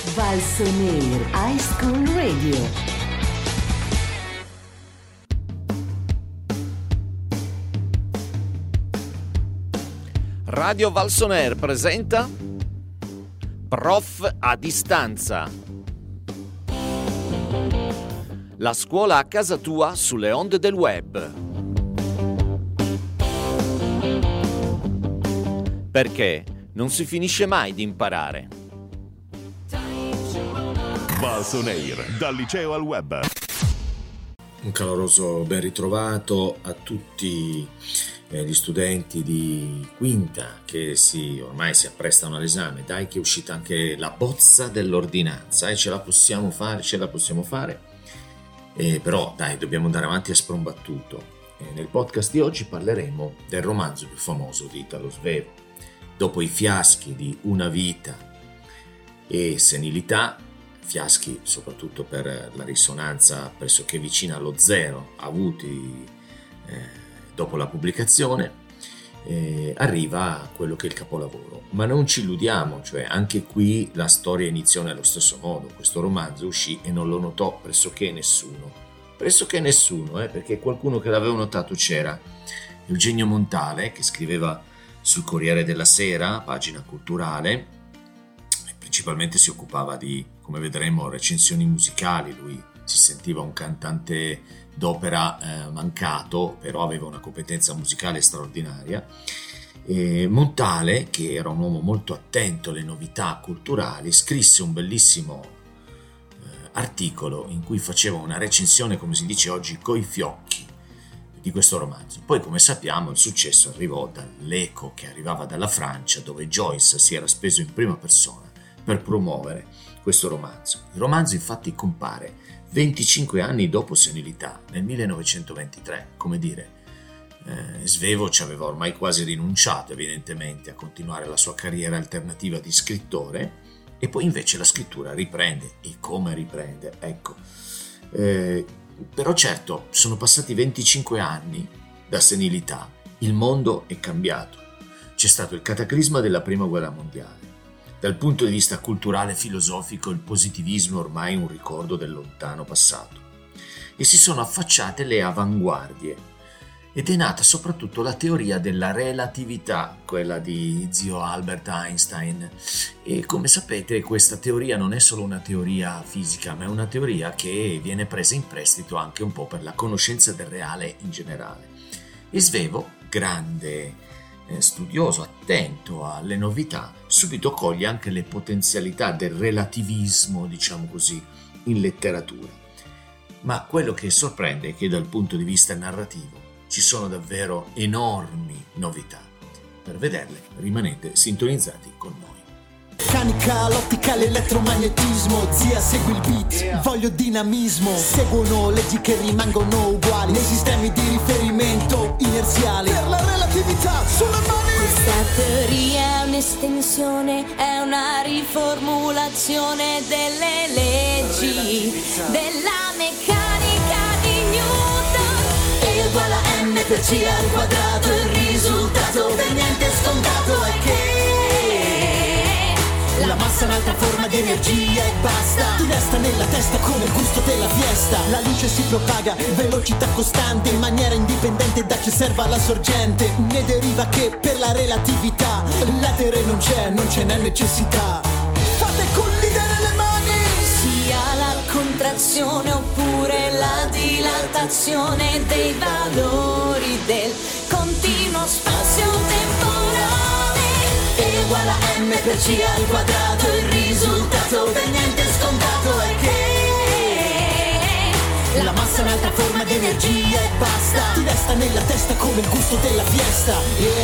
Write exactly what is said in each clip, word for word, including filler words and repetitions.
Valsoneer High School Radio. Radio Valsoneer presenta Prof a distanza. La scuola a casa tua sulle onde del web. Perché non si finisce mai di imparare. Valsoneer, dal liceo al web. Un caloroso ben ritrovato a tutti eh, gli studenti di quinta che si, ormai si apprestano all'esame. Dai che è uscita anche la bozza dell'ordinanza e eh, ce la possiamo fare, ce la possiamo fare. Eh, però dai, dobbiamo andare avanti a sprombattuto. Eh, nel podcast di oggi parleremo del romanzo più famoso di Italo Svevo. Dopo i fiaschi di Una vita e Senilità, fiaschi soprattutto per la risonanza pressoché vicina allo zero avuti eh, dopo la pubblicazione, eh, arriva quello che è il capolavoro. Ma non ci illudiamo, cioè anche qui la storia iniziò nello stesso modo. Questo romanzo uscì e non lo notò pressoché nessuno, pressoché nessuno, eh, perché qualcuno che l'aveva notato c'era. Eugenio Montale, che scriveva sul Corriere della Sera, pagina culturale, principalmente si occupava di, come vedremo, recensioni musicali. Lui si sentiva un cantante d'opera eh, mancato, però aveva una competenza musicale straordinaria. E Montale, che era un uomo molto attento alle novità culturali, scrisse un bellissimo eh, articolo in cui faceva una recensione, come si dice oggi, coi fiocchi di questo romanzo. Poi, come sappiamo, il successo arrivò dall'eco che arrivava dalla Francia, dove Joyce si era speso in prima persona per promuovere questo romanzo. Il romanzo infatti compare venticinque anni dopo Senilità, nel millenovecentoventitré. Come dire, eh, Svevo ci aveva ormai quasi rinunciato evidentemente a continuare la sua carriera alternativa di scrittore, e poi invece la scrittura riprende. E come riprende? Ecco, eh, però certo, sono passati venticinque anni da Senilità, il mondo è cambiato. C'è stato il cataclisma della Prima Guerra Mondiale. Dal punto di vista culturale e filosofico, il positivismo è ormai un ricordo del lontano passato. E si sono affacciate le avanguardie. Ed è nata soprattutto la teoria della relatività, quella di zio Albert Einstein. E come sapete, questa teoria non è solo una teoria fisica, ma è una teoria che viene presa in prestito anche un po' per la conoscenza del reale in generale. E Svevo, grande studioso, attento alle novità, subito coglie anche le potenzialità del relativismo, diciamo così, in letteratura. Ma quello che sorprende è che dal punto di vista narrativo ci sono davvero enormi novità. Per vederle rimanete sintonizzati con noi. Meccanica, l'ottica, l'elettromagnetismo, zia segui il beat, voglio dinamismo, seguono leggi che rimangono uguali nei sistemi di riferimento inerziali per la relatività sulle mani. Questa teoria è un'estensione, è una riformulazione delle leggi della meccanica di Newton. E uguale a m per c al quadrato, il risultato del niente scontato è che la massa è un'altra forma di energia e basta. Ti resta nella testa come il gusto della fiesta. La luce si propaga, velocità costante, in maniera indipendente da che serva la sorgente. Ne deriva che per la relatività l'etere non c'è, non ce n'è necessità. Fate collidere le mani! Sia la contrazione oppure la dilatazione dei valori del continuo spazio-temporale. E uguale a m per c al quadrato, il risultato del niente scontato è che la massa è un'altra forma di energia e basta. Ti resta nella testa come il gusto della fiesta.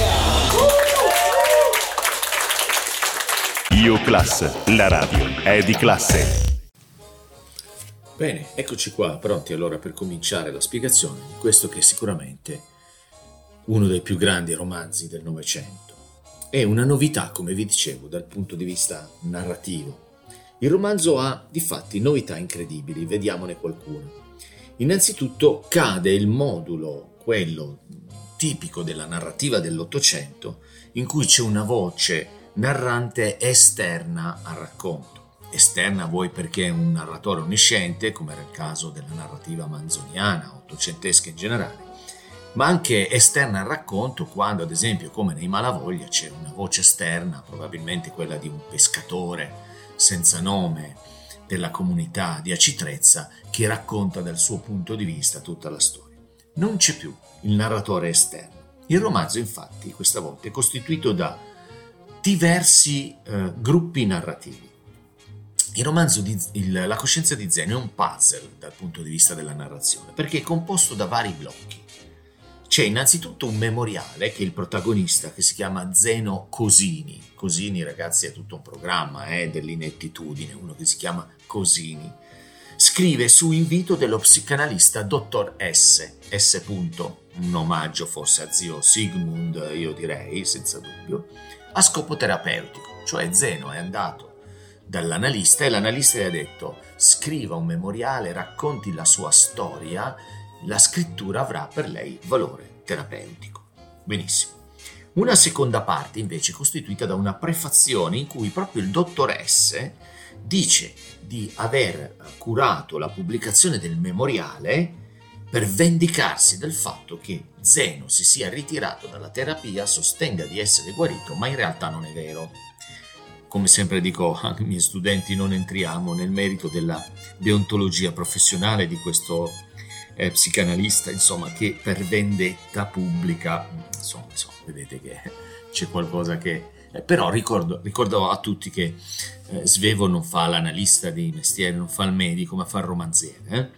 Yeah! Io Class, la radio è di classe. Bene, eccoci qua, pronti allora per cominciare la spiegazione di questo che è sicuramente uno dei più grandi romanzi del Novecento. È una novità, come vi dicevo, dal punto di vista narrativo. Il romanzo ha, difatti, novità incredibili, vediamone qualcuna. Innanzitutto cade il modulo, quello tipico della narrativa dell'Ottocento, in cui c'è una voce narrante esterna al racconto. esterna vuoi perché è un narratore onnisciente, come era il caso della narrativa manzoniana, ottocentesca in generale, ma anche esterna al racconto quando, ad esempio, come nei Malavoglia, c'è una voce esterna, probabilmente quella di un pescatore senza nome della comunità di Aci Trezza, che racconta dal suo punto di vista tutta la storia. Non c'è più il narratore esterno. Il romanzo, infatti, questa volta è costituito da diversi eh, gruppi narrativi. Il romanzo di il, La coscienza di Zeno è un puzzle dal punto di vista della narrazione, perché è composto da vari blocchi. C'è innanzitutto un memoriale che il protagonista, che si chiama Zeno Cosini. Cosini, ragazzi, è tutto un programma eh, dell'inettitudine, uno che si chiama Cosini. Scrive su invito dello psicanalista dottor S. S. Punto, un omaggio forse a zio Sigmund, io direi, senza dubbio, a scopo terapeutico. Cioè Zeno è andato dall'analista e l'analista gli ha detto: scriva un memoriale, racconti la sua storia, la scrittura avrà per lei valore terapeutico. Benissimo. Una seconda parte invece è costituita da una prefazione in cui proprio il dottor S dice di aver curato la pubblicazione del memoriale per vendicarsi del fatto che Zeno si sia ritirato dalla terapia, sostenga di essere guarito, ma in realtà non è vero. Come sempre dico ai miei studenti, non entriamo nel merito della deontologia professionale di questo eh, psicanalista, insomma, che per vendetta pubblica, insomma, insomma vedete che c'è qualcosa che... Eh, però ricordo, ricordo a tutti che eh, Svevo non fa l'analista dei mestieri, non fa il medico, ma fa il romanziere. Eh?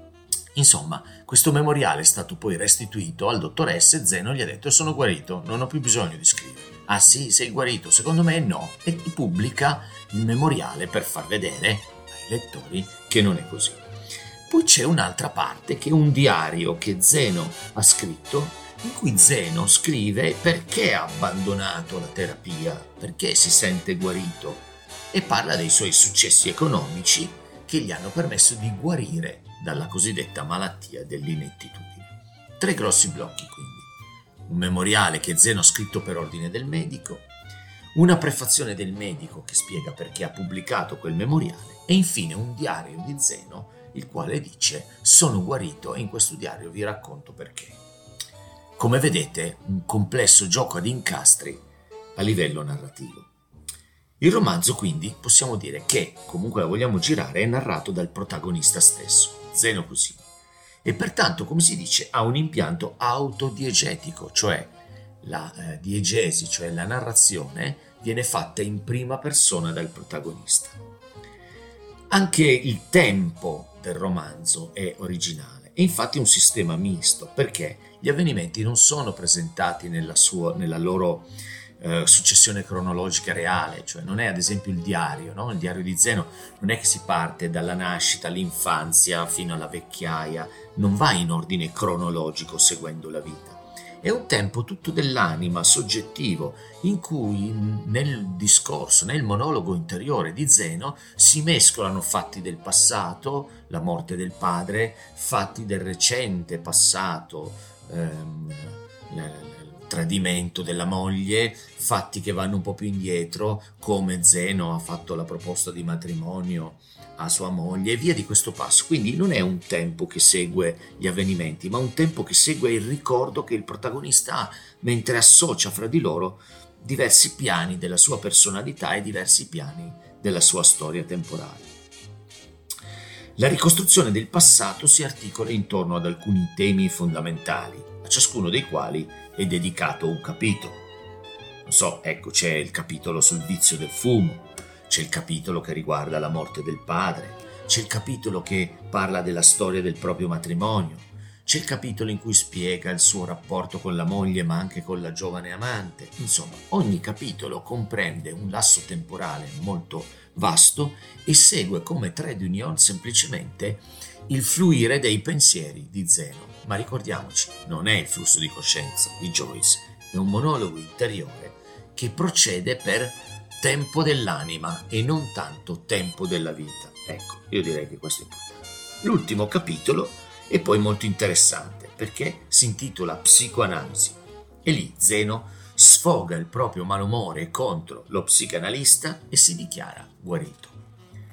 Insomma, questo memoriale è stato poi restituito al dottor S. Zeno gli ha detto: sono guarito, non ho più bisogno di scrivere. Ah sì, sei guarito? Secondo me no. E pubblica il memoriale per far vedere ai lettori che non è così. Poi c'è un'altra parte che è un diario che Zeno ha scritto, in cui Zeno scrive perché ha abbandonato la terapia, perché si sente guarito, e parla dei suoi successi economici che gli hanno permesso di guarire dalla cosiddetta malattia dell'inettitudine. Tre grossi blocchi quindi. Un memoriale che Zeno ha scritto per ordine del medico, una prefazione del medico che spiega perché ha pubblicato quel memoriale e infine un diario di Zeno il quale dice: sono guarito e in questo diario vi racconto perché. Come vedete, un complesso gioco ad incastri a livello narrativo. Il romanzo, quindi, possiamo dire che, comunque la vogliamo girare, è narrato dal protagonista stesso, Zeno Cosini, e pertanto, come si dice, ha un impianto autodiegetico, cioè la eh, diegesi, cioè la narrazione, viene fatta in prima persona dal protagonista. Anche il tempo del romanzo è originale, è infatti un sistema misto, perché gli avvenimenti non sono presentati nella, sua, nella loro eh, successione cronologica reale, cioè non è ad esempio il diario, no? Il diario di Zeno non è che si parte dalla nascita, all'infanzia fino alla vecchiaia, non va in ordine cronologico seguendo la vita. È un tempo tutto dell'anima, soggettivo, in cui nel discorso, nel monologo interiore di Zeno si mescolano fatti del passato, la morte del padre, fatti del recente passato, ehm, il tradimento della moglie, fatti che vanno un po' più indietro, come Zeno ha fatto la proposta di matrimonio a sua moglie e via di questo passo. Quindi non è un tempo che segue gli avvenimenti, ma un tempo che segue il ricordo che il protagonista ha mentre associa fra di loro diversi piani della sua personalità e diversi piani della sua storia temporale. La ricostruzione del passato si articola intorno ad alcuni temi fondamentali, a ciascuno dei quali è dedicato un capitolo. Non so, ecco, c'è il capitolo sul vizio del fumo, c'è il capitolo che riguarda la morte del padre, c'è il capitolo che parla della storia del proprio matrimonio, c'è il capitolo in cui spiega il suo rapporto con la moglie ma anche con la giovane amante. Insomma, ogni capitolo comprende un lasso temporale molto vasto e segue come trait d'union semplicemente il fluire dei pensieri di Zeno. Ma ricordiamoci, non è il flusso di coscienza di Joyce, è un monologo interiore che procede per tempo dell'anima e non tanto tempo della vita. Ecco, io direi che questo è importante. L'ultimo capitolo è poi molto interessante perché si intitola Psicoanalisi e lì Zeno sfoga il proprio malumore contro lo psicanalista e si dichiara guarito.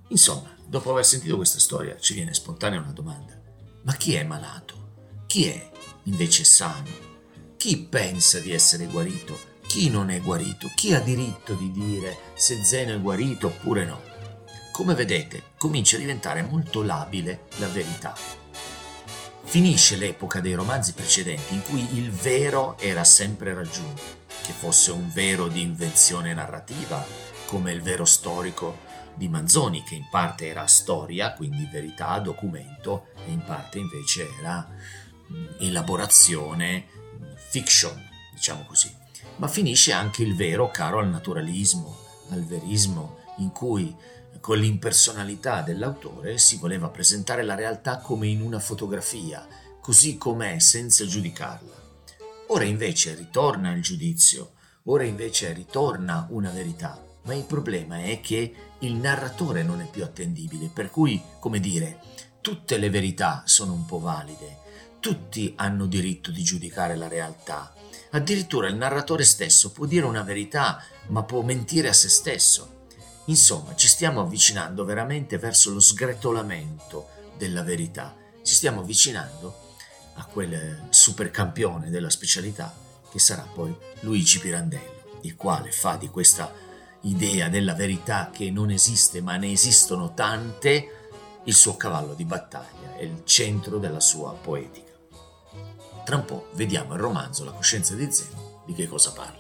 Insomma, dopo aver sentito questa storia ci viene spontanea una domanda: ma chi è malato? Chi è invece sano? Chi pensa di essere guarito? Chi non è guarito? Chi ha diritto di dire se Zeno è guarito oppure no? Come vedete, comincia a diventare molto labile la verità. Finisce l'epoca dei romanzi precedenti in cui il vero era sempre raggiunto, che fosse un vero di invenzione narrativa, come il vero storico di Manzoni, che in parte era storia, quindi verità, documento, e in parte invece era elaborazione, fiction, diciamo così. Ma finisce anche il vero caro al naturalismo, al verismo, in cui con l'impersonalità dell'autore si voleva presentare la realtà come in una fotografia, così com'è, senza giudicarla. Ora invece ritorna il giudizio, ora invece ritorna una verità, ma il problema è che il narratore non è più attendibile, per cui, come dire, tutte le verità sono un po' valide, tutti hanno diritto di giudicare la realtà. Addirittura il narratore stesso può dire una verità, ma può mentire a se stesso. Insomma, ci stiamo avvicinando veramente verso lo sgretolamento della verità. Ci stiamo avvicinando a quel supercampione della specialità che sarà poi Luigi Pirandello, il quale fa di questa idea della verità che non esiste ma ne esistono tante il suo cavallo di battaglia e il centro della sua poetica. Tra un po' vediamo il romanzo La coscienza di Zeno di che cosa parla.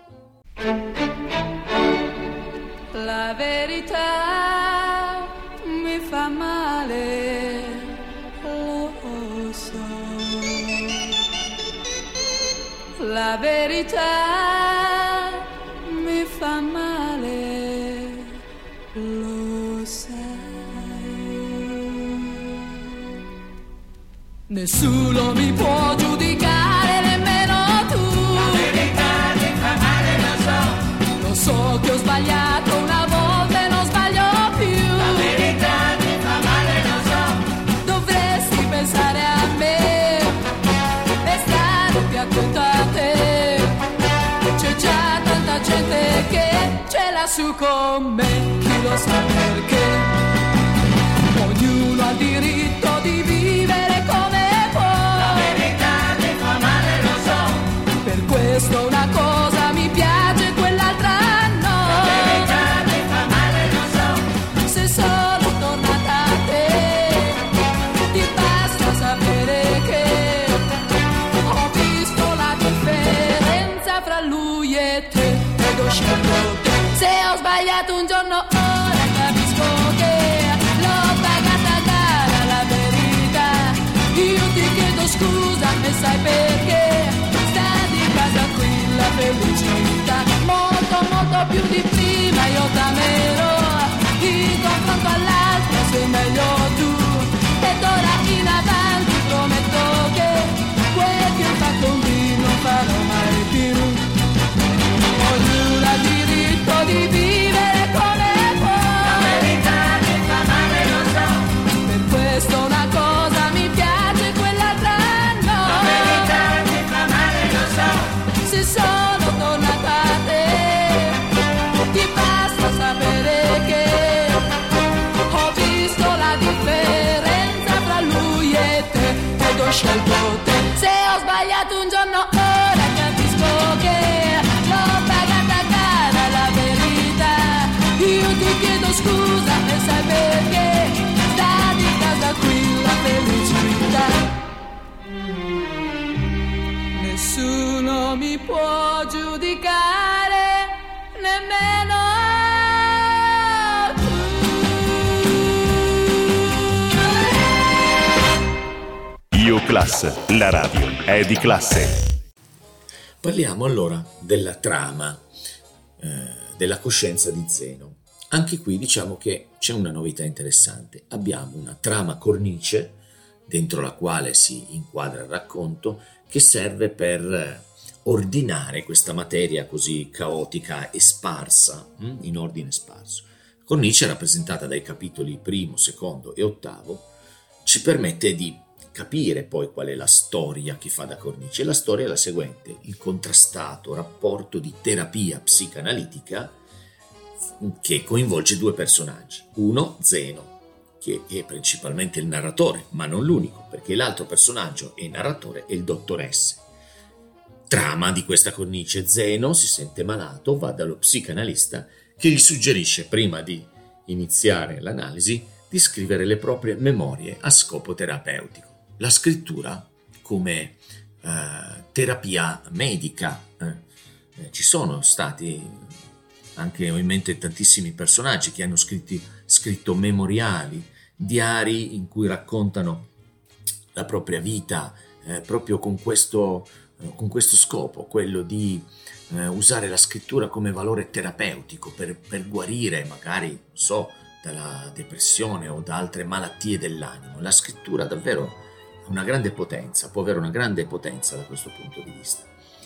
La verità mi fa male, lo so. La verità mi fa male, lo sai. Nessuno mi può giudicare, nemmeno tu. La verità mi fa male, lo so. Lo so che ho sbagliato una volta e non sbaglio più. La verità mi fa male, lo so. Dovresti pensare a me e stare più attento a te. C'è già tanta gente che ce l'ha su con me, chi lo sa perché. Ognuno ha il diritto di vivere come può. La verità mi fa male, lo so. Per questo una cosa mi piace, quell'altra no. La verità mi fa male, lo so. Se sono tornata a te, ti basta sapere che ho visto la differenza fra lui e te ed ho scelto te. Se ho sbagliato un giorno, ora capisco che l'ho pagata cara la verità. Io ti chiedo scusa e sai perché sta di casa qui la felicità. Molto molto più di prima io t'amerò, in confronto all'altra sei meglio tu. Ed ora in avanti prometto che quel che ho fatto con lui non farò mai più. Ognuno ha diritto di vivere come può. La verità mi fa male, lo so. Per questo una cosa mi piace, quell'altra no. La verità mi fa male, lo so. Se sono tornata a te, ti basta sapere che ho visto la differenza fra lui e te ed ho scelto te. Se ho sbagliato un giorno, ora capisco che l'ho pagata cara la verità. Io ti chiedo scusa e sai perché sta di casa qui la felicità. Nessuno mi può giudicare, nemmeno tu. Io Class, la radio è di classe. Parliamo allora della trama eh, della coscienza di Zeno. Anche qui diciamo che c'è una novità interessante. Abbiamo una trama cornice dentro la quale si inquadra il racconto, che serve per ordinare questa materia così caotica e sparsa, hm? in ordine sparso. La cornice, rappresentata dai capitoli primo, secondo e ottavo, ci permette di capire poi qual è la storia che fa da cornice. La storia è la seguente: il contrastato rapporto di terapia psicanalitica che coinvolge due personaggi. Uno, Zeno, che è principalmente il narratore, ma non l'unico, perché l'altro personaggio e narratore è il dottor S. Trama di questa cornice: Zeno si sente malato, va dallo psicanalista che gli suggerisce, prima di iniziare l'analisi, di scrivere le proprie memorie a scopo terapeutico. La scrittura come eh, terapia medica. Eh, eh, ci sono stati, anche ho in mente tantissimi personaggi che hanno scritti, scritto memoriali, diari in cui raccontano la propria vita eh, proprio con questo, eh, con questo scopo, quello di eh, usare la scrittura come valore terapeutico per, per guarire magari, non so, dalla depressione o da altre malattie dell'animo. La scrittura davvero ha una grande potenza, può avere una grande potenza da questo punto di vista.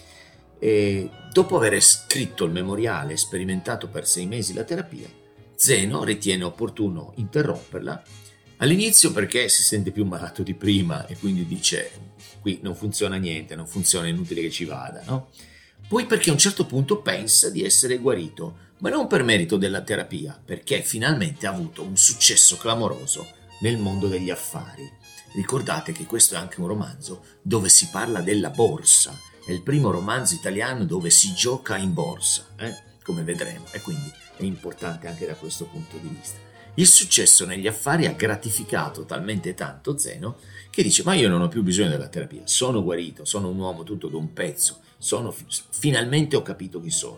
E dopo aver scritto il memoriale e sperimentato per sei mesi la terapia, Zeno ritiene opportuno interromperla. All'inizio perché si sente più malato di prima e quindi dice: qui non funziona niente, non funziona, è inutile che ci vada, no? Poi perché a un certo punto pensa di essere guarito, ma non per merito della terapia, perché finalmente ha avuto un successo clamoroso nel mondo degli affari. Ricordate che questo è anche un romanzo dove si parla della borsa, è il primo romanzo italiano dove si gioca in borsa, eh? come vedremo, e quindi è importante anche da questo punto di vista. Il successo negli affari ha gratificato talmente tanto Zeno che dice: ma io non ho più bisogno della terapia, sono guarito, sono un uomo tutto d'un pezzo, sono, finalmente ho capito chi sono.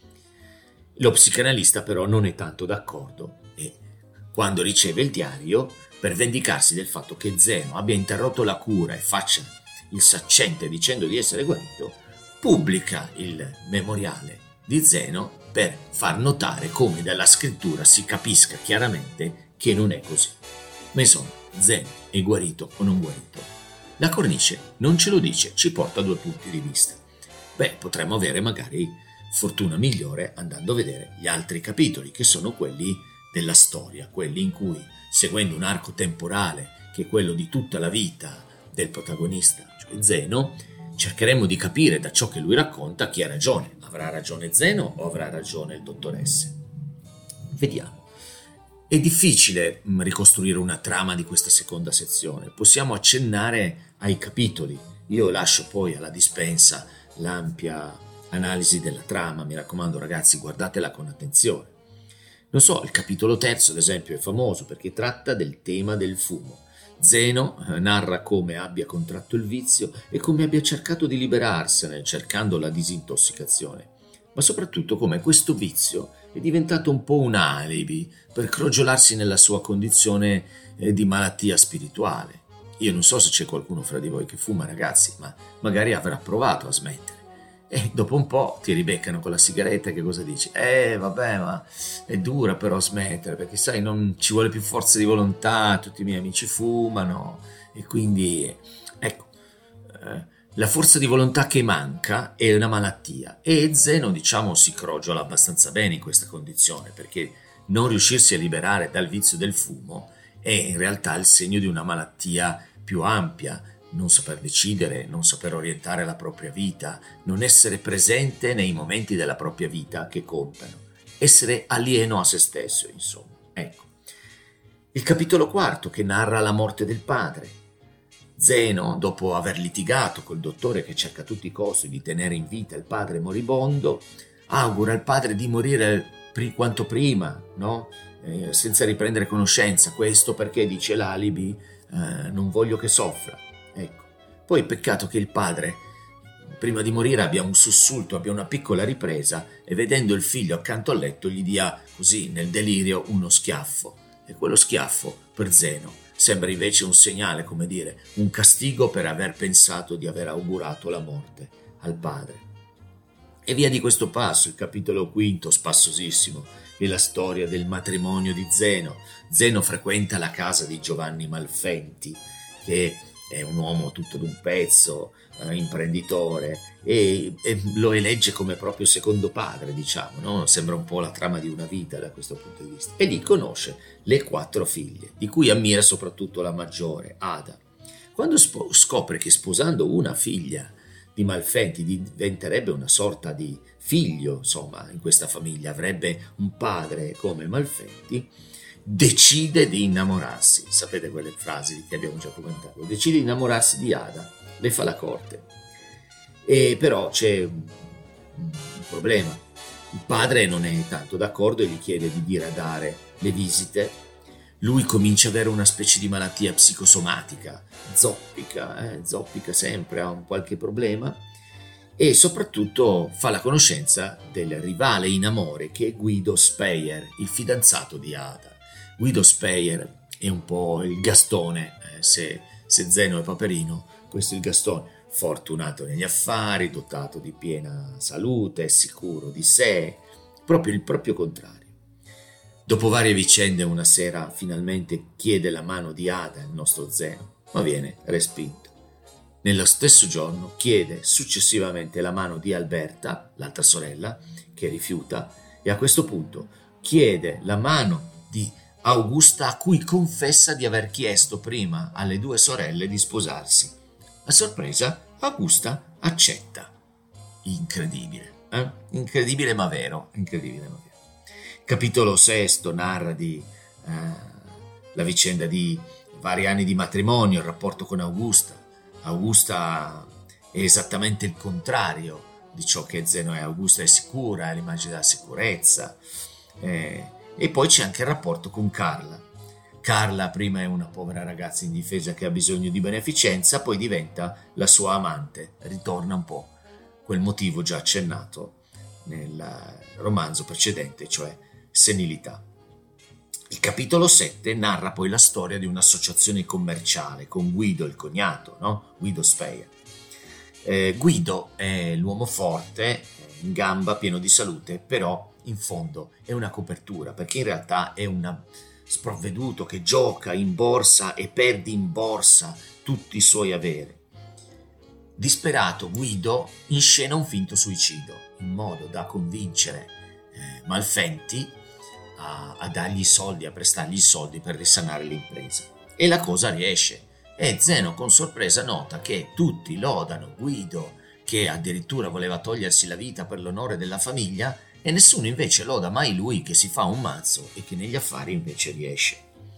Lo psicanalista però non è tanto d'accordo e quando riceve il diario, per vendicarsi del fatto che Zeno abbia interrotto la cura e faccia il saccente dicendo di essere guarito, pubblica il memoriale di Zeno per far notare come dalla scrittura si capisca chiaramente che non è così. Ma insomma, Zeno è guarito o non guarito? La cornice non ce lo dice, ci porta a due punti di vista. Beh, potremmo avere magari fortuna migliore andando a vedere gli altri capitoli, che sono quelli della storia, quelli in cui, seguendo un arco temporale che è quello di tutta la vita del protagonista, cioè Zeno, cercheremo di capire da ciò che lui racconta chi ha ragione. Avrà ragione Zeno o avrà ragione il dottor S? Vediamo. È difficile ricostruire una trama di questa seconda sezione. Possiamo accennare ai capitoli. Io lascio poi alla dispensa l'ampia analisi della trama. Mi raccomando ragazzi, guardatela con attenzione. Non so, il capitolo terzo ad esempio è famoso perché tratta del tema del fumo. Zeno narra come abbia contratto il vizio e come abbia cercato di liberarsene cercando la disintossicazione, ma soprattutto come questo vizio è diventato un po' un alibi per crogiolarsi nella sua condizione di malattia spirituale. Io non so se c'è qualcuno fra di voi che fuma, ragazzi, ma magari avrà provato a smettere. E dopo un po' ti ribeccano con la sigaretta, che cosa dici? Eh vabbè, ma è dura però smettere, perché sai, non ci vuole più forza di volontà, tutti i miei amici fumano, e quindi ecco, eh, la forza di volontà che manca è una malattia, e Zeno diciamo si crogiola abbastanza bene in questa condizione, perché non riuscirsi a liberare dal vizio del fumo è in realtà il segno di una malattia più ampia. Non saper decidere, non saper orientare la propria vita, non essere presente nei momenti della propria vita che contano, essere alieno a se stesso, insomma. Ecco. Il capitolo quarto che narra la morte del padre. Zeno, dopo aver litigato col dottore che cerca a tutti i costi di tenere in vita il padre moribondo, augura al padre di morire pri- quanto prima, no? Eh, senza riprendere conoscenza. Questo perché, dice l'alibi, eh, non voglio che soffra. Ecco. Poi peccato che il padre prima di morire abbia un sussulto, abbia una piccola ripresa e vedendo il figlio accanto al letto gli dia così nel delirio uno schiaffo, e quello schiaffo per Zeno sembra invece un segnale, come dire, un castigo per aver pensato di aver augurato la morte al padre. E via di questo passo. Il capitolo quinto, spassosissimo, è la storia del matrimonio di Zeno. Zeno frequenta la casa di Giovanni Malfenti, che è un uomo tutto d'un pezzo, eh, imprenditore, e, e lo elegge come proprio secondo padre, diciamo, no? Sembra un po' la trama di una vita da questo punto di vista. E lì conosce le quattro figlie, di cui ammira soprattutto la maggiore, Ada. Quando sp- scopre che sposando una figlia di di Malfenti, diventerebbe una sorta di figlio, insomma, in questa famiglia, avrebbe un padre come Malfenti, decide di innamorarsi. Sapete quelle frasi che abbiamo già commentato? Decide di innamorarsi di Ada, le fa la corte. E però c'è un, un problema. Il padre non è tanto d'accordo e gli chiede di diradare le visite. Lui comincia ad avere una specie di malattia psicosomatica, zoppica, eh, zoppica sempre, ha un qualche problema, e soprattutto fa la conoscenza del rivale in amore che è Guido Speyer, il fidanzato di Ada. Guido Speyer è un po' il Gastone, eh, se, se Zeno è Paperino, questo è il Gastone, fortunato negli affari, dotato di piena salute, sicuro di sé, proprio il proprio contrario. Dopo varie vicende, una sera finalmente chiede la mano di Ada, il nostro Zeno, ma viene respinto. Nello stesso giorno chiede successivamente la mano di Alberta, l'altra sorella, che rifiuta, e a questo punto chiede la mano di Augusta, a cui confessa di aver chiesto prima alle due sorelle di sposarsi. A sorpresa, Augusta accetta. Incredibile, eh? Incredibile ma vero, incredibile ma vero. Capitolo sesto narra di eh, la vicenda di vari anni di matrimonio, il rapporto con Augusta. Augusta è esattamente il contrario di ciò che Zeno è. Augusta è sicura, è l'immagine della sicurezza. Eh, e poi c'è anche il rapporto con Carla. Carla prima è una povera ragazza indifesa che ha bisogno di beneficenza, poi diventa la sua amante. Ritorna un po' quel motivo già accennato nel romanzo precedente, cioè senilità. Il capitolo sette narra poi la storia di un'associazione commerciale con Guido, il cognato, no? Guido Speyer. Eh, Guido è l'uomo forte, in gamba, pieno di salute, però in fondo è una copertura, perché in realtà è un sprovveduto che gioca in borsa e perde in borsa tutti i suoi averi. Disperato, Guido inscena un finto suicidio, in modo da convincere eh, Malfenti a, a dargli i soldi, a prestargli i soldi per risanare l'impresa. E la cosa riesce. E Zeno con sorpresa nota che tutti lodano Guido, che addirittura voleva togliersi la vita per l'onore della famiglia, e nessuno invece loda mai lui, che si fa un mazzo e che negli affari invece riesce.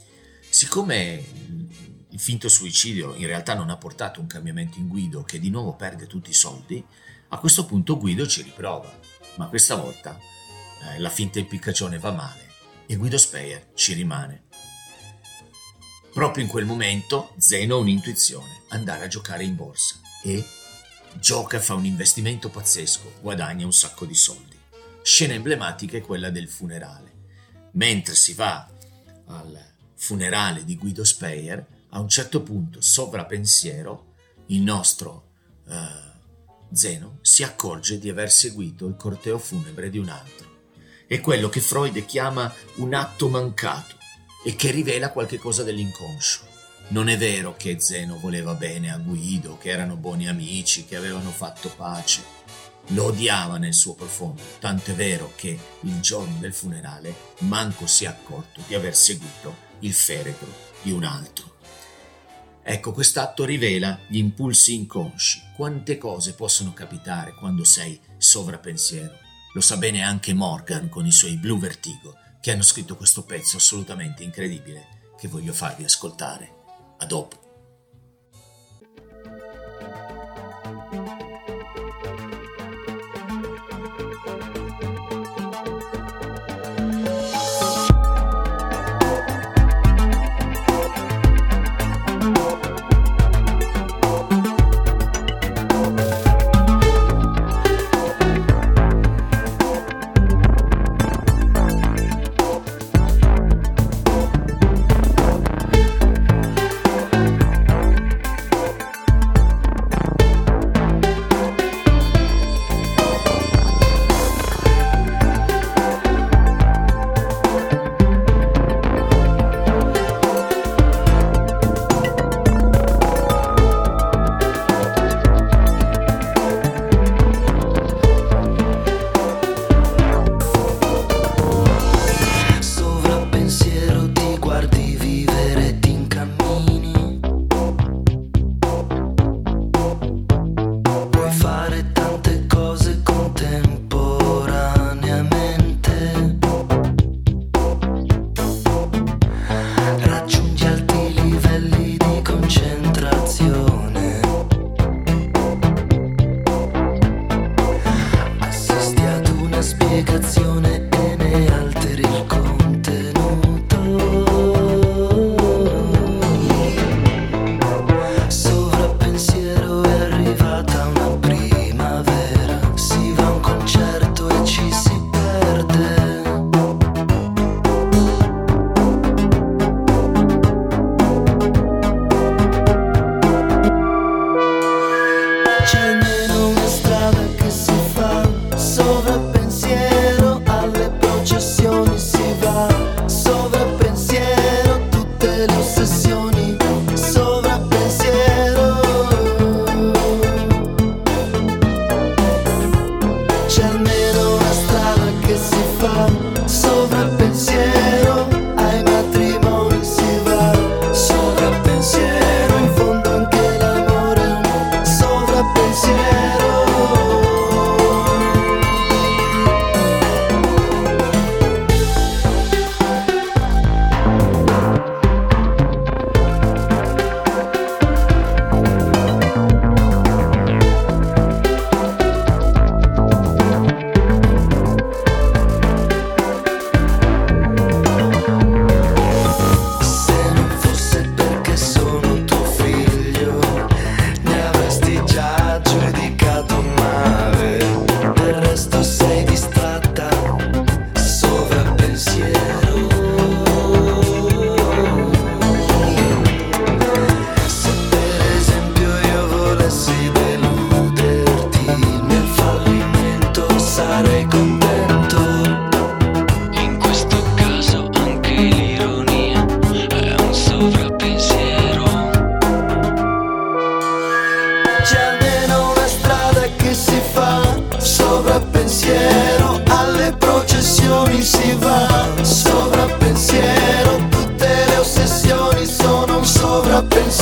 Siccome il finto suicidio in realtà non ha portato un cambiamento in Guido, che di nuovo perde tutti i soldi, a questo punto Guido ci riprova, ma questa volta eh, la finta impiccagione va male e Guido Speyer ci rimane. Proprio in quel momento Zeno ha un'intuizione: andare a giocare in borsa, e gioca e fa un investimento pazzesco, guadagna un sacco di soldi. Scena emblematica è quella del funerale. Mentre si va al funerale di Guido Speyer, a un certo punto, sovrapensiero, il nostro eh, Zeno si accorge di aver seguito il corteo funebre di un altro. È quello che Freud chiama un atto mancato e che rivela qualche cosa dell'inconscio. Non è vero che Zeno voleva bene a Guido, che erano buoni amici, che avevano fatto pace. Lo odiava nel suo profondo, tanto è vero che il giorno del funerale manco si è accorto di aver seguito il feretro di un altro. Ecco, quest'atto rivela gli impulsi inconsci. Quante cose possono capitare quando sei sovrapensiero. Lo sa bene anche Morgan con i suoi Blue Vertigo, che hanno scritto questo pezzo assolutamente incredibile che voglio farvi ascoltare. A dopo.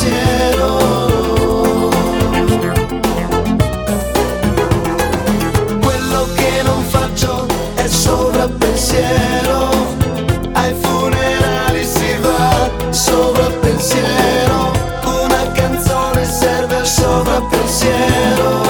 pensiero. Quello che non faccio è sovrappensiero. Ai funerali si va sovrappensiero. Una canzone serve al sovrappensiero.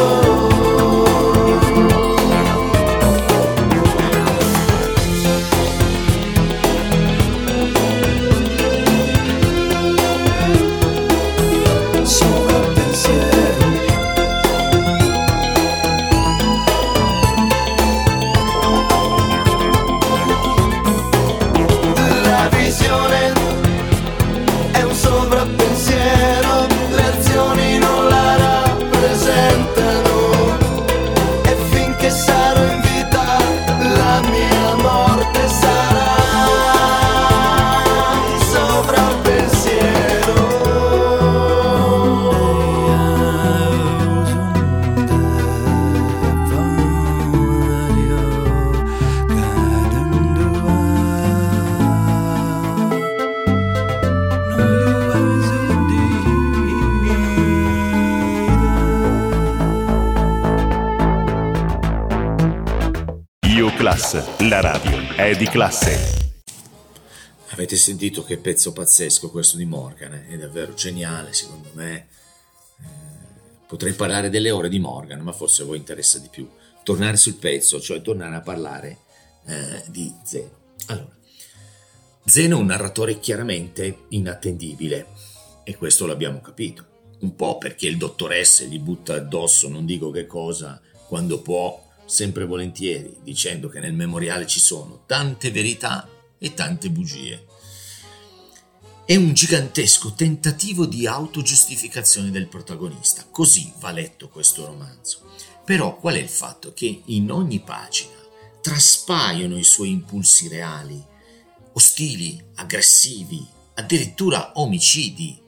La radio è di classe. Avete sentito che pezzo pazzesco questo di Morgan? Eh? È davvero geniale, secondo me. Eh, potrei parlare delle ore di Morgan, ma forse a voi interessa di più tornare sul pezzo, cioè tornare a parlare eh, di Zeno. Allora, Zeno è un narratore chiaramente inattendibile, e questo l'abbiamo capito. Un po' perché il dottor S gli butta addosso non dico che cosa, quando può, sempre volentieri, dicendo che nel memoriale ci sono tante verità e tante bugie. È un gigantesco tentativo di autogiustificazione del protagonista, così va letto questo romanzo. Però qual è il fatto? Che in ogni pagina traspaiono i suoi impulsi reali, ostili, aggressivi, addirittura omicidi.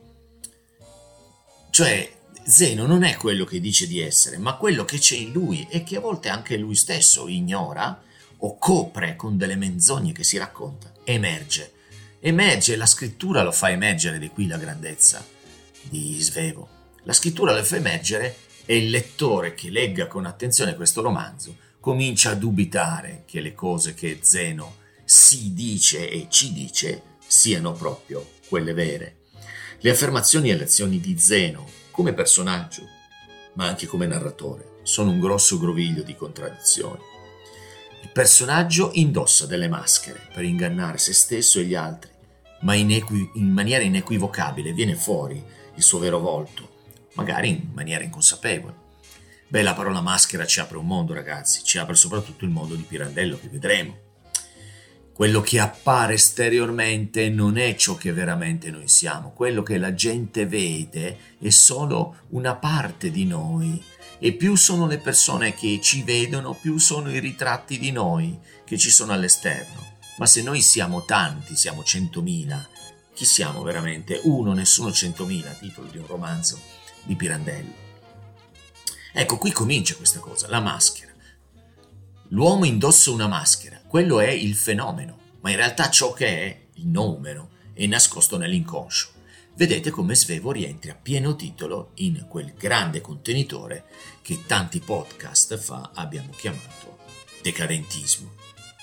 Cioè, Zeno non è quello che dice di essere, ma quello che c'è in lui e che a volte anche lui stesso ignora o copre con delle menzogne che si racconta. Emerge. Emerge, la scrittura lo fa emergere, di qui la grandezza di Svevo. La scrittura lo fa emergere e il lettore che legga con attenzione questo romanzo comincia a dubitare che le cose che Zeno si dice e ci dice siano proprio quelle vere. Le affermazioni e le azioni di Zeno come personaggio, ma anche come narratore, sono un grosso groviglio di contraddizioni. Il personaggio indossa delle maschere per ingannare se stesso e gli altri, ma in, equi- in maniera inequivocabile viene fuori il suo vero volto, magari in maniera inconsapevole. Beh, la parola maschera ci apre un mondo, ragazzi, ci apre soprattutto il mondo di Pirandello, che vedremo. Quello che appare esteriormente non è ciò che veramente noi siamo. Quello che la gente vede è solo una parte di noi. E più sono le persone che ci vedono, più sono i ritratti di noi che ci sono all'esterno. Ma se noi siamo tanti, siamo centomila, chi siamo veramente? Uno, nessuno, centomila, titolo di un romanzo di Pirandello. Ecco, qui comincia questa cosa, la maschera. L'uomo indossa una maschera, quello è il fenomeno, ma in realtà ciò che è il noumeno è nascosto nell'inconscio. Vedete come Svevo rientra a pieno titolo in quel grande contenitore che tanti podcast fa abbiamo chiamato decadentismo.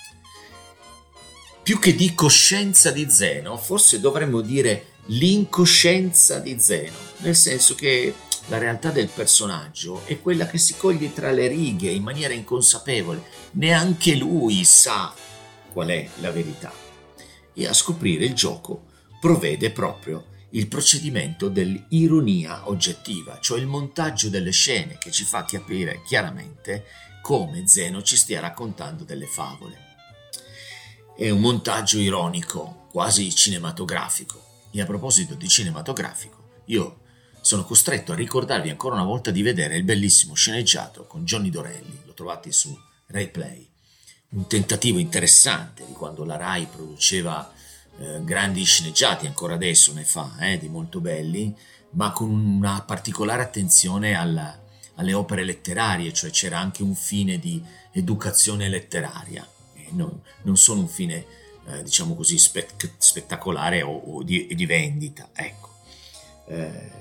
Più che di coscienza di Zeno, forse dovremmo dire l'incoscienza di Zeno, nel senso che la realtà del personaggio è quella che si coglie tra le righe in maniera inconsapevole. Neanche lui sa qual è la verità. E a scoprire il gioco provvede proprio il procedimento dell'ironia oggettiva, cioè il montaggio delle scene che ci fa capire chiaramente come Zeno ci stia raccontando delle favole. È un montaggio ironico, quasi cinematografico. E a proposito di cinematografico, io sono costretto a ricordarvi ancora una volta di vedere il bellissimo sceneggiato con Johnny Dorelli, lo trovate su Rai Play, un tentativo interessante di quando la Rai produceva eh, grandi sceneggiati, ancora adesso ne fa, eh, di molto belli, ma con una particolare attenzione alla, alle opere letterarie, cioè c'era anche un fine di educazione letteraria, eh, non, non solo un fine, eh, diciamo così, spett- spettacolare o, o di, di vendita, ecco. Eh,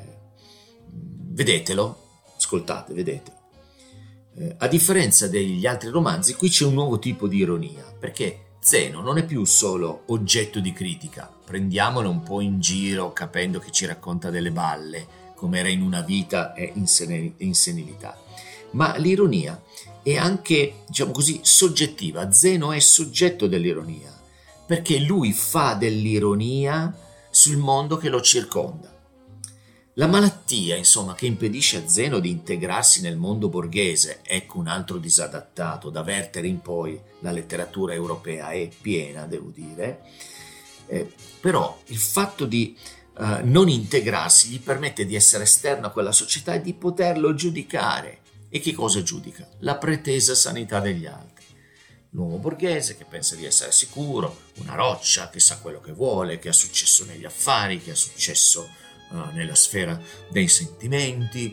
vedetelo, ascoltate, vedetelo. Eh, a differenza degli altri romanzi, qui c'è un nuovo tipo di ironia, perché Zeno non è più solo oggetto di critica, prendiamolo un po' in giro capendo che ci racconta delle balle, come era in una vita e in, sen- in senilità, ma l'ironia è anche, diciamo così, soggettiva. Zeno è soggetto dell'ironia, perché lui fa dell'ironia sul mondo che lo circonda. La malattia, insomma, che impedisce a Zeno di integrarsi nel mondo borghese, ecco un altro disadattato, da Werther in poi la letteratura europea è piena, devo dire, eh, però il fatto di eh, non integrarsi gli permette di essere esterno a quella società e di poterlo giudicare. E che cosa giudica? La pretesa sanità degli altri. L'uomo borghese che pensa di essere sicuro, una roccia che sa quello che vuole, che ha successo negli affari, che ha successo Uh, nella sfera dei sentimenti,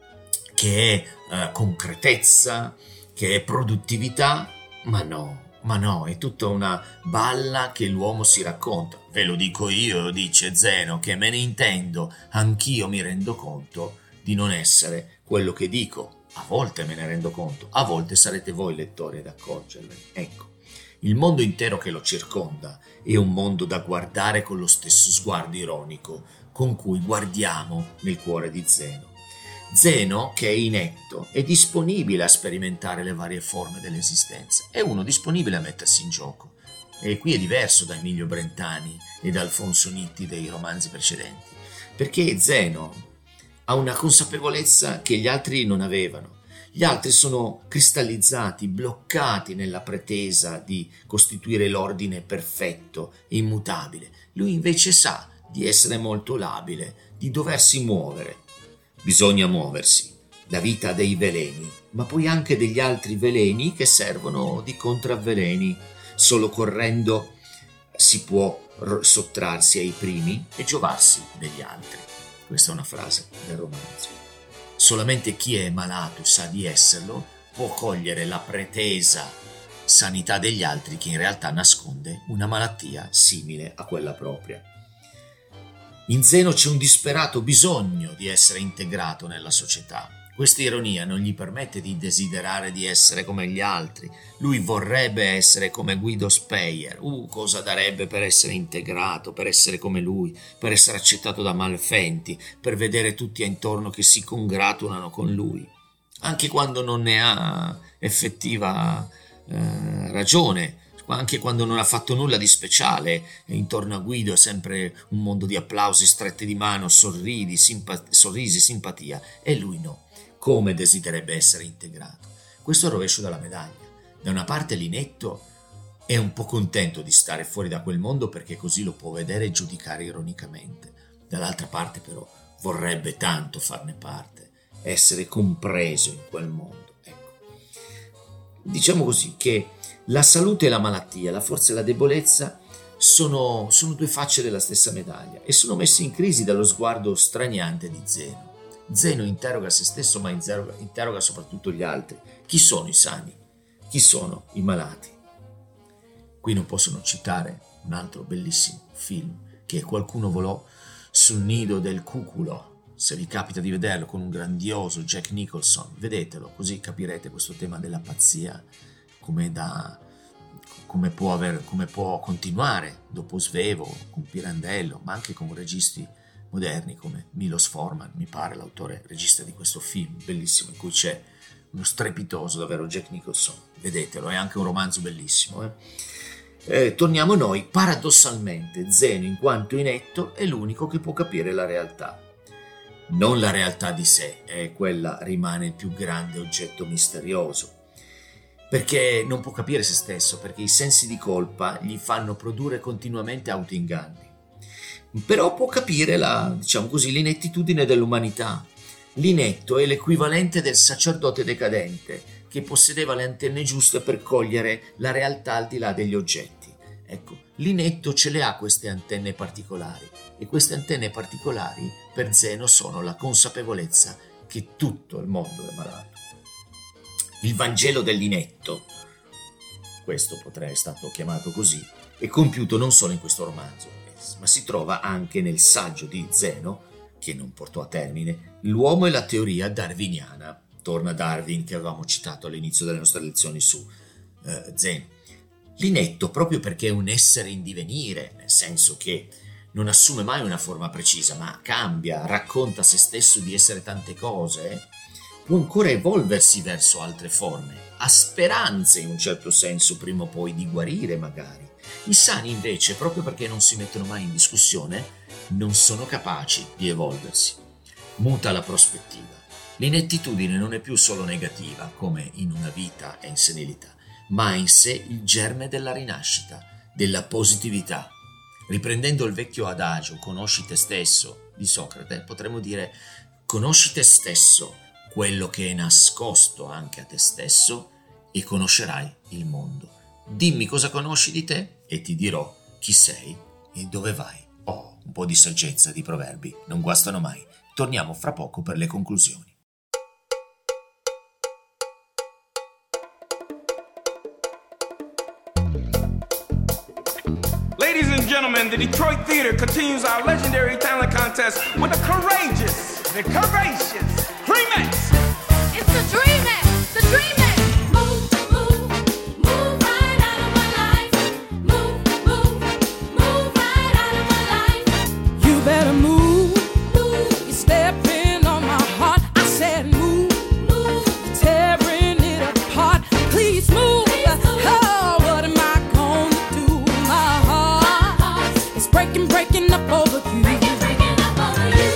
che è uh, concretezza, che è produttività, ma no, ma no, è tutta una balla che l'uomo si racconta. Ve lo dico io, dice Zeno, che me ne intendo, anch'io mi rendo conto di non essere quello che dico. A volte me ne rendo conto, a volte sarete voi lettori ad accorgervene. Ecco, il mondo intero che lo circonda è un mondo da guardare con lo stesso sguardo ironico con cui guardiamo nel cuore di Zeno. Zeno, che è inetto, è disponibile a sperimentare le varie forme dell'esistenza, è uno disponibile a mettersi in gioco. E qui è diverso da Emilio Brentani e da Alfonso Nitti dei romanzi precedenti, perché Zeno ha una consapevolezza che gli altri non avevano. Gli altri sono cristallizzati, bloccati nella pretesa di costituire l'ordine perfetto e immutabile. Lui invece sa di essere molto labile, di doversi muovere. Bisogna muoversi. La vita ha dei veleni, ma poi anche degli altri veleni che servono di contravveleni. Solo correndo si può sottrarsi ai primi e giovarsi degli altri. Questa è una frase del romanzo. Solamente chi è malato e sa di esserlo può cogliere la pretesa sanità degli altri che in realtà nasconde una malattia simile a quella propria. In Zeno c'è un disperato bisogno di essere integrato nella società. Questa ironia non gli permette di desiderare di essere come gli altri. Lui vorrebbe essere come Guido Speyer. Uh, cosa darebbe per essere integrato, per essere come lui, per essere accettato da Malfenti, per vedere tutti intorno che si congratulano con lui. Anche quando non ne ha effettiva eh, ragione, anche quando non ha fatto nulla di speciale, e intorno a Guido è sempre un mondo di applausi, strette di mano, sorridi, simpa- sorrisi, simpatia, e lui no. Come desidererebbe essere integrato? Questo è il rovescio della medaglia. Da una parte l'inetto è un po' contento di stare fuori da quel mondo perché così lo può vedere e giudicare ironicamente. Dall'altra parte però vorrebbe tanto farne parte, essere compreso in quel mondo. Ecco. Diciamo così che la salute e la malattia, la forza e la debolezza sono, sono due facce della stessa medaglia e sono messe in crisi dallo sguardo straniante di Zeno. Zeno interroga se stesso, ma interroga, interroga soprattutto gli altri. Chi sono i sani? Chi sono i malati? Qui non posso non citare un altro bellissimo film che Qualcuno volò sul nido del cuculo. Se vi capita di vederlo, con un grandioso Jack Nicholson, vedetelo, così capirete questo tema della pazzia, come, da, come, può, aver, come può continuare dopo Svevo, con Pirandello, ma anche con registi moderni come Milos Forman, mi pare l'autore regista di questo film bellissimo in cui c'è uno strepitoso davvero Jack Nicholson. Vedetelo, è anche un romanzo bellissimo. Eh? Eh, torniamo a noi. Paradossalmente Zeno, in quanto inetto, è l'unico che può capire la realtà. Non la realtà di sé, è quella rimane il più grande oggetto misterioso, perché non può capire se stesso, perché i sensi di colpa gli fanno produrre continuamente autoinganni. Però può capire la, diciamo così, l'inettitudine dell'umanità. L'inetto è l'equivalente del sacerdote decadente che possedeva le antenne giuste per cogliere la realtà al di là degli oggetti. Ecco, l'inetto ce le ha queste antenne particolari, e queste antenne particolari per Zeno sono la consapevolezza che tutto il mondo è malato. Il Vangelo dell'inetto, questo potrebbe essere stato chiamato così, è compiuto non solo in questo romanzo, ma si trova anche nel saggio di Zeno che non portò a termine, l'uomo e la teoria darwiniana. Torna Darwin che avevamo citato all'inizio delle nostre lezioni su eh, Zen. L'inetto, proprio perché è un essere in divenire, nel senso che non assume mai una forma precisa, ma cambia, racconta a se stesso di essere tante cose, può ancora evolversi verso altre forme, ha speranze in un certo senso prima o poi di guarire magari. I sani invece, proprio perché non si mettono mai in discussione, non sono capaci di evolversi. Muta la prospettiva. L'inettitudine non è più solo negativa, come in una vita e in senilità, ma ha in sé il germe della rinascita, della positività. Riprendendo il vecchio adagio conosci te stesso di Socrate, potremmo dire conosci te stesso, quello che è nascosto anche a te stesso, e conoscerai il mondo. Dimmi cosa conosci di te e ti dirò chi sei e dove vai. Oh, un po' di saggezza, di proverbi, non guastano mai. Torniamo fra poco per le conclusioni. Ladies and gentlemen, the Detroit Theater continues our legendary talent contest with the courageous, the courageous Dreamettes. It's the Dreamettes, the Dreamettes. Move, move, move right out of my life. Move, move, move right out of my life. You better move, move. You're stepping on my heart. I said move, move. You're tearing it apart. Please move. Oh, what am I gonna do? My heart is breaking, breaking up over you. Breaking, breaking up over you.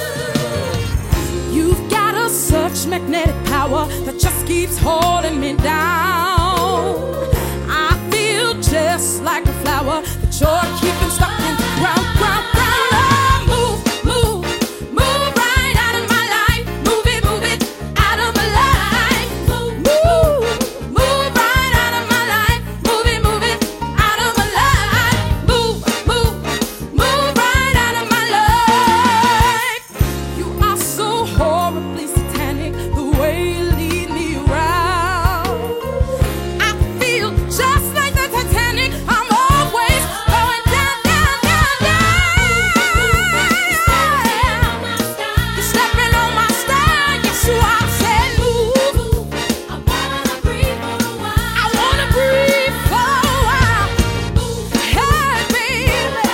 You've got a such magnetic power that just keeps holding me down. I feel just like a flower that you're keeping stuck in the ground, ground, ground. Oh, move, move, move right out of my life. Move it, move it out of my life. Move, move, move right out of my life. Move it, move it out of my life. Move, move, move right out of my life. You are so horribly satanic, the way you lead me around. I feel just like the Titanic. I'm always going down, down, down, down. You're stepping on my style. Yes, you are. Said move. I wanna breathe for a while. I wanna breathe for a while. Hey, baby.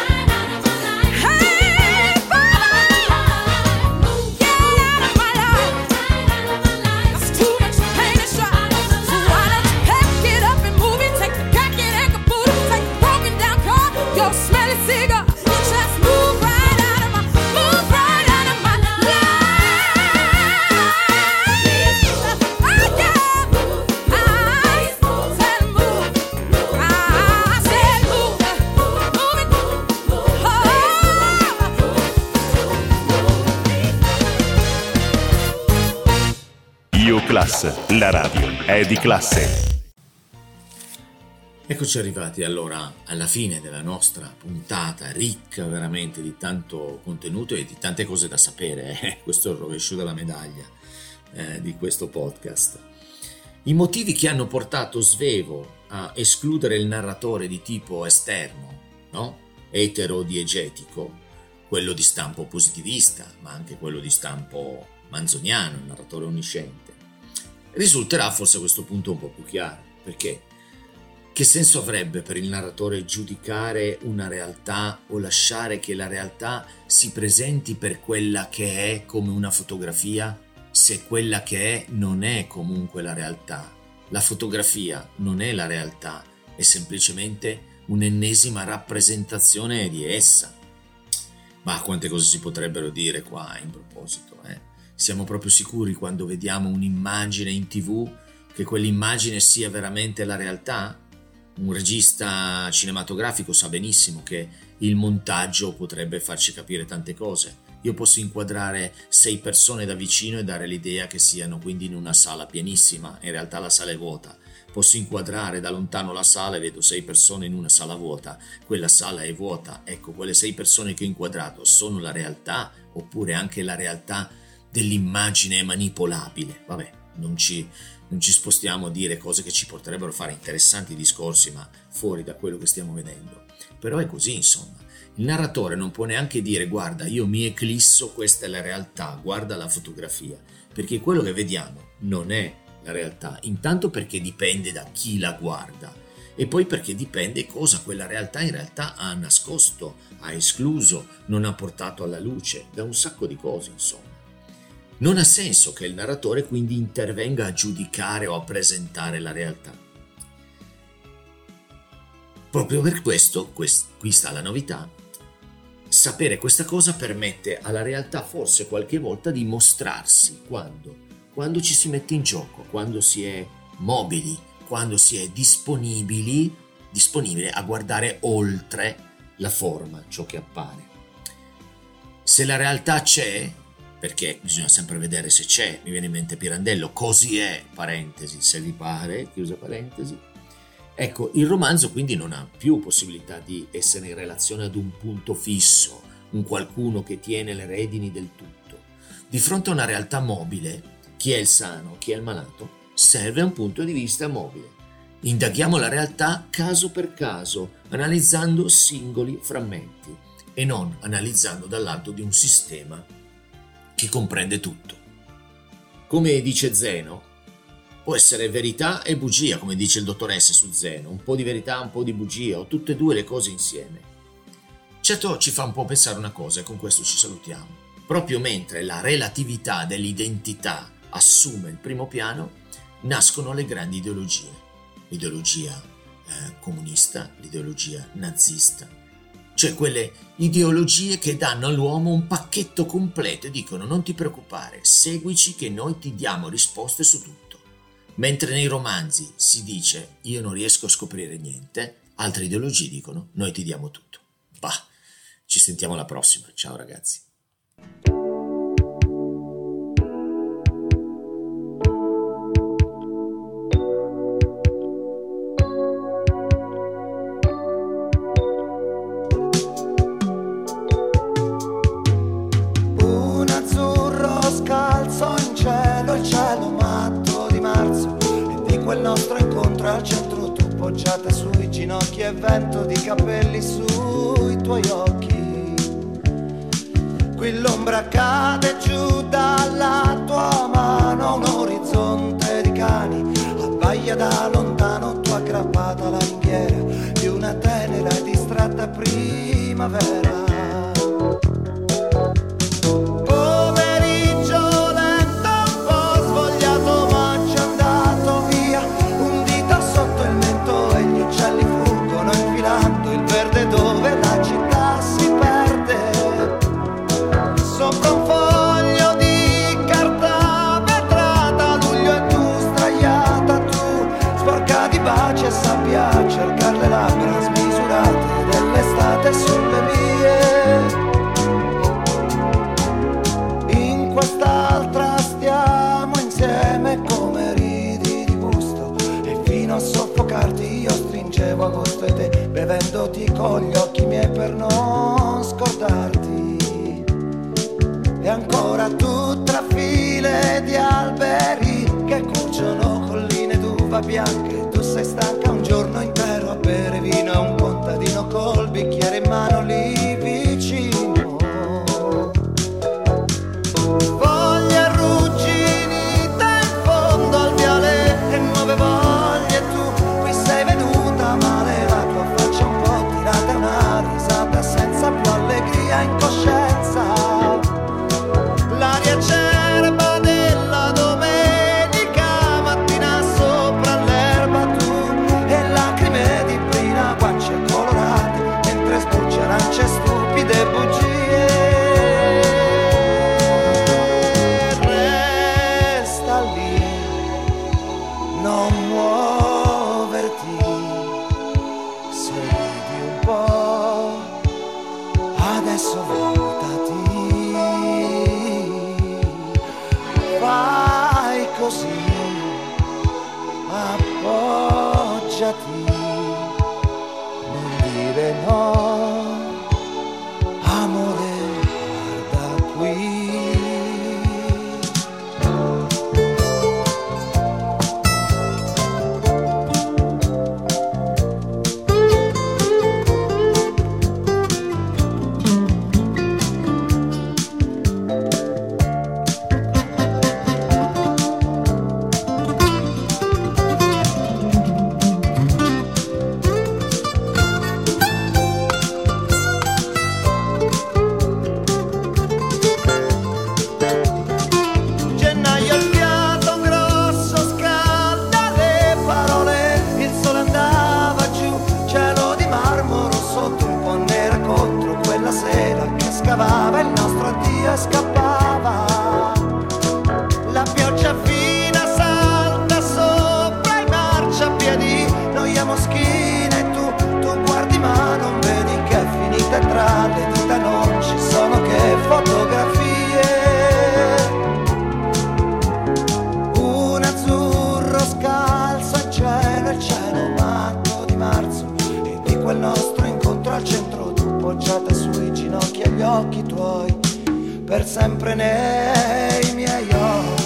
Hey, baby. Get out of my life. That's too much pain to try. So why don't you pack it up and move it? Take the jacket and caboodle. Take the broken down car, your smelly cigar. You just move right out of my, move right out of my life. I got move. I said move. I said move. Move it. Io Class, la radio è di classe. Eccoci arrivati allora alla fine della nostra puntata, ricca veramente di tanto contenuto e di tante cose da sapere. Eh? Questo è il rovescio della medaglia eh, di questo podcast. I motivi che hanno portato Svevo a escludere il narratore di tipo esterno, no? Etero-diegetico, quello di stampo positivista, ma anche quello di stampo manzoniano, il narratore onnisciente, risulterà forse a questo punto un po' più chiaro. Perché? Che senso avrebbe per il narratore giudicare una realtà o lasciare che la realtà si presenti per quella che è come una fotografia, se quella che è non è comunque la realtà? La fotografia non è la realtà, è semplicemente un'ennesima rappresentazione di essa. Ma quante cose si potrebbero dire qua in proposito, eh? Siamo proprio sicuri quando vediamo un'immagine in tv che quell'immagine sia veramente la realtà? Un regista cinematografico sa benissimo che il montaggio potrebbe farci capire tante cose. Io posso inquadrare sei persone da vicino e dare l'idea che siano quindi in una sala pienissima, in realtà la sala è vuota. Posso inquadrare da lontano la sala e vedo sei persone in una sala vuota, quella sala è vuota. Ecco, quelle sei persone che ho inquadrato sono la realtà, oppure anche la realtà dell'immagine manipolabile? Vabbè, non ci, non ci spostiamo a dire cose che ci porterebbero a fare interessanti discorsi, ma fuori da quello che stiamo vedendo. Però è così, insomma. Il narratore non può neanche dire guarda, io mi eclisso, questa è la realtà, guarda la fotografia, perché quello che vediamo non è la realtà, intanto perché dipende da chi la guarda e poi perché dipende cosa quella realtà in realtà ha nascosto, ha escluso, non ha portato alla luce, da un sacco di cose insomma. Non ha senso che il narratore quindi intervenga a giudicare o a presentare la realtà. Proprio per questo, quest- qui sta la novità, sapere questa cosa permette alla realtà forse qualche volta di mostrarsi quando, quando ci si mette in gioco, quando si è mobili, quando si è disponibili, disponibile a guardare oltre la forma, ciò che appare. Se la realtà c'è, perché bisogna sempre vedere se c'è, mi viene in mente Pirandello, così è, parentesi, se vi pare, chiusa parentesi. Ecco, il romanzo quindi non ha più possibilità di essere in relazione ad un punto fisso, un qualcuno che tiene le redini del tutto. Di fronte a una realtà mobile, chi è il sano, chi è il malato, serve un punto di vista mobile. Indaghiamo la realtà caso per caso, analizzando singoli frammenti e non analizzando dall'alto di un sistema che comprende tutto. Come dice Zeno, può essere verità e bugia, come dice il dottor S su Zeno, un po' di verità, un po' di bugia, o tutte e due le cose insieme. Certo ci fa un po' pensare una cosa, e con questo ci salutiamo. Proprio mentre la relatività dell'identità assume il primo piano, nascono le grandi ideologie. L'ideologia eh, comunista, l'ideologia nazista, cioè quelle ideologie che danno all'uomo un pacchetto completo e dicono non ti preoccupare, seguici che noi ti diamo risposte su tutto. Mentre nei romanzi si dice io non riesco a scoprire niente, altre ideologie dicono noi ti diamo tutto. Bah, ci sentiamo alla prossima, ciao ragazzi. Un azzurro scalzo in cielo, il cielo matto di marzo, e di quel nostro incontro al centro tu poggiata sui ginocchi e vento di capelli sui tuoi occhi. Qui l'ombra cade giù dalla tua mano, un orizzonte di cani abbaia da lontano, tu aggrappata alla ringhiera di una tenera e distratta primavera. Cercare le labbra smisurate dell'estate sulle mie. In quest'altra stiamo insieme come ridi di gusto, e fino a soffocarti io stringevo a gusto e te, bevendoti con gli occhi miei per non scordarti. E ancora tu tra file di alberi che cuciono colline d'uva bianche, tu sei stanca un giorno intero a bere vino a un contadino col bicchiere in mano lì vicino. Voglie arrugginite in fondo al viale e nuove voglie, tu qui sei venuta male, la tua faccia un po' tirata, una risata senza più allegria in coscienza. L'aria acerba della domenica mattina sopra l'erba, tu e lacrime di prina, guance colorate mentre sporge arance stupide bugie. Resta lì, non muoverti, sorridi un po', adesso voltati. Fai così, appoggiati, non dire no, amore, guarda qui. scavava, il nostro addio e scappava. La pioggia fina salta sopra i marciapiedi, noi a moschine e tu, tu guardi ma non vedi che è finita e tra le dita non ci sono che fotografie. Un azzurro scalzo in cielo, il cielo matto di marzo, e di quel nostro incontro al centro tu poggiata sui ginocchi e gli occhi tuoi per sempre nei miei occhi.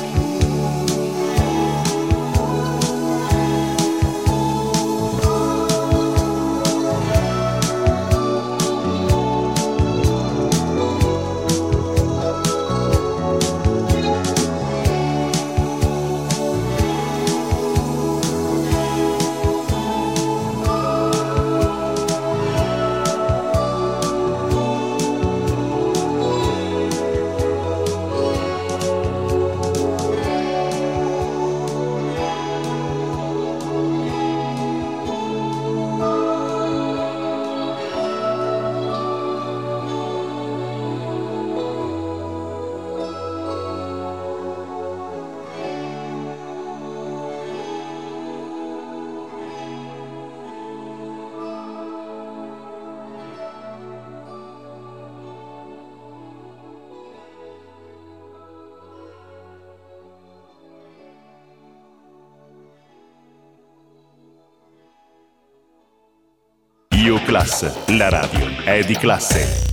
Io Class, la radio è di classe.